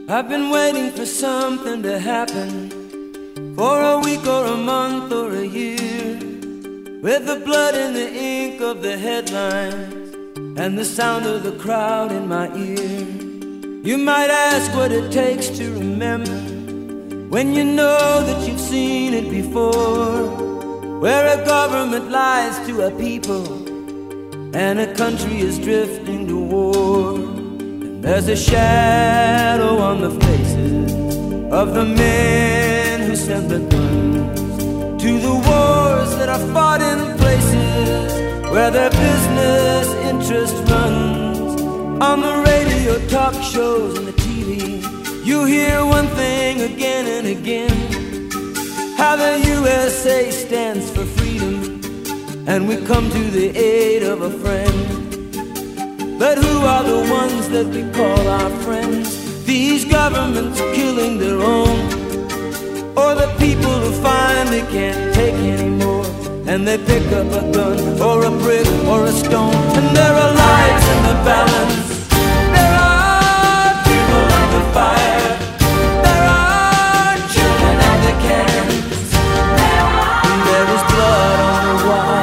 I've been waiting for something to happen, for a week or a month or a year, with the blood and the ink of the headlines and the sound of the crowd in my ear. You might ask what it takes to remember, when you know that you've seen it before, where a government lies to a people and a country is drifting to war. There's a shadow on the faces of the men who sent the guns to the wars that are fought in places where their business interest runs. On the radio, talk shows, and the TV, you hear one thing again and again: how the USA stands for freedom, and we come to the aid of a friend. But who are the ones that we call our friends? These governments killing their own, or the people who finally can't take anymore, and they pick up a gun or a brick or a stone, and there are lives in the balance. There are people on the fire. There are children at the cannons. And there is blood on the wire.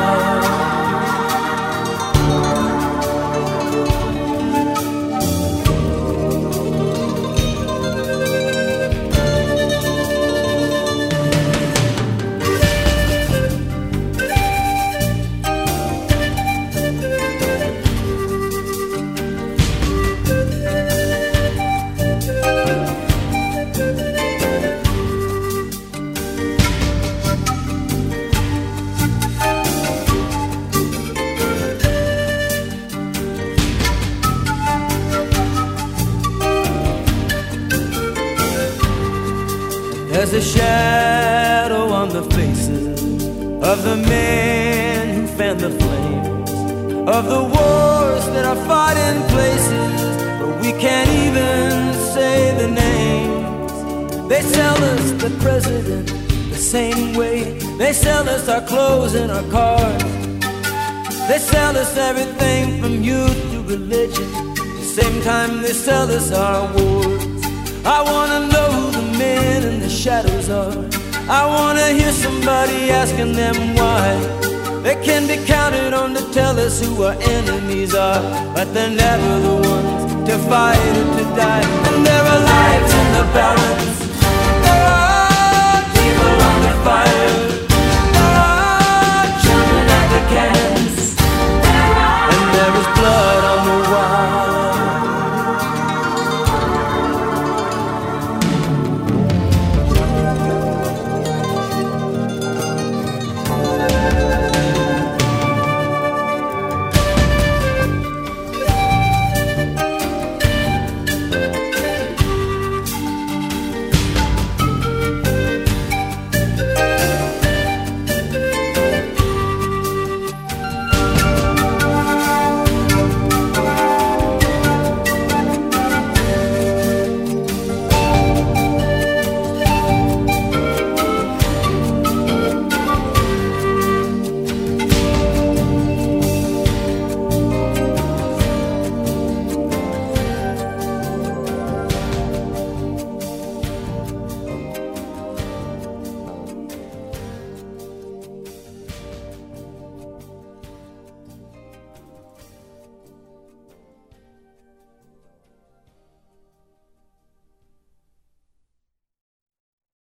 There's a shadow on the faces of the men who fan the flames of the wars that are fought in places where we can't even say the names. They sell us the president the same way they sell us our clothes and our cars. They sell us everything from youth to religion, the same time they sell us our wars. I wanna know who the men in the shadows are. I wanna hear somebody asking them why. They can be counted on to tell us who our enemies are, but they're never the ones to fight or to die. And there are lives in the balance.